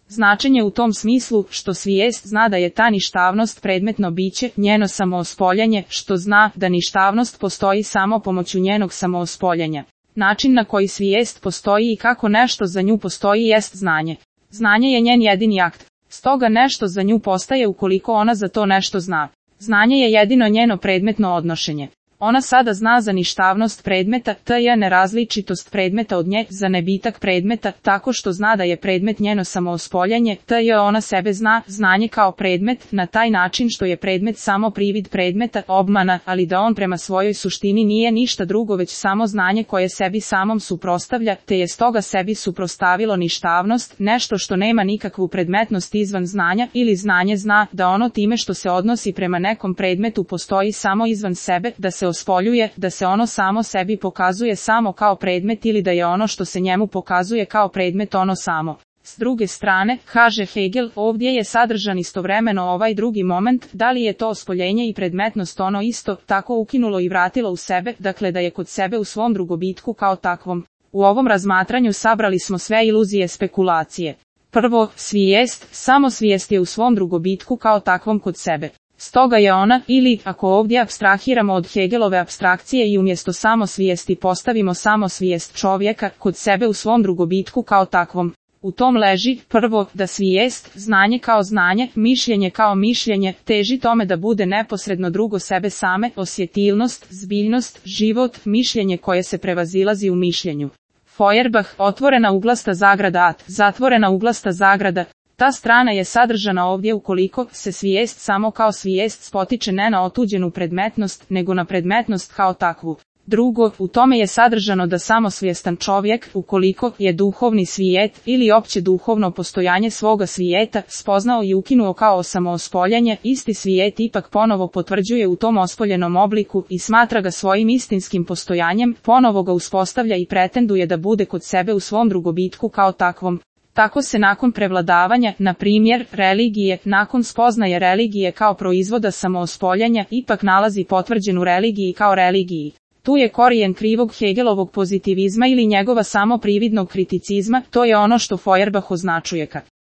Značenje u tom smislu, što svijest zna da je ta ništavnost predmetno biće, njeno samoospoljanje, što zna da ništavnost postoji samo pomoću njenog samoospoljanja. Način na koji svijest postoji i kako nešto za nju postoji jest znanje. Znanje je njen jedini akt. Stoga nešto za nju postaje ukoliko ona za to nešto zna. Znanje je jedino njeno predmetno odnošenje. Ona sada zna za ništavnost predmeta, t.j. nerazličitost predmeta od nje, za nebitak predmeta, tako što zna da je predmet njeno samoospoljanje, t.j. ona sebe zna, znanje kao predmet, na taj način što je predmet samo privid predmeta, obmana, ali da on prema svojoj suštini nije ništa drugo već samo znanje koje sebi samom suprostavlja, te je stoga sebi suprostavilo ništavnost, nešto što nema nikakvu predmetnost izvan znanja, ili znanje zna da ono time što se odnosi prema nekom predmetu postoji samo izvan sebe, da se ospoljuje, da se ono samo sebi pokazuje samo kao predmet ili da je ono što se njemu pokazuje kao predmet ono samo. S druge strane, kaže Hegel, ovdje je sadržan istovremeno ovaj drugi moment, da li je to ospoljenje i predmetnost ono isto, tako ukinulo i vratilo u sebe, dakle da je kod sebe u svom drugobitku kao takvom. U ovom razmatranju sabrali smo sve iluzije spekulacije. Prvo, svijest, samo svijest je u svom drugobitku kao takvom kod sebe. Stoga je ona, ili, ako ovdje apstrahiramo od Hegelove apstrakcije i umjesto samosvijesti postavimo samosvijest čovjeka, kod sebe u svom drugobitku kao takvom. U tom leži, prvo, da svijest, znanje kao znanje, mišljenje kao mišljenje, teži tome da bude neposredno drugo sebe same, osjetilnost, zbiljnost, život, mišljenje koje se prevazilazi u mišljenju. Feuerbach, otvorena uglasta zagrada at, zatvorena uglasta zagrada. Ta strana je sadržana ovdje ukoliko se svijest samo kao svijest spotiče ne na otuđenu predmetnost, nego na predmetnost kao takvu. Drugo, u tome je sadržano da samosvjestan čovjek, ukoliko je duhovni svijet ili opće duhovno postojanje svoga svijeta, spoznao i ukinuo kao samoospoljanje, isti svijet ipak ponovo potvrđuje u tom ospoljenom obliku i smatra ga svojim istinskim postojanjem, ponovo ga uspostavlja i pretenduje da bude kod sebe u svom drugobitku kao takvom. Tako se nakon prevladavanja, na primjer, religije, nakon spoznaje religije kao proizvoda samoospoljanja, ipak nalazi potvrđen u religiji kao religiji. Tu je korijen krivog Hegelovog pozitivizma ili njegova samoprividnog kriticizma, to je ono što Feuerbach označuje kao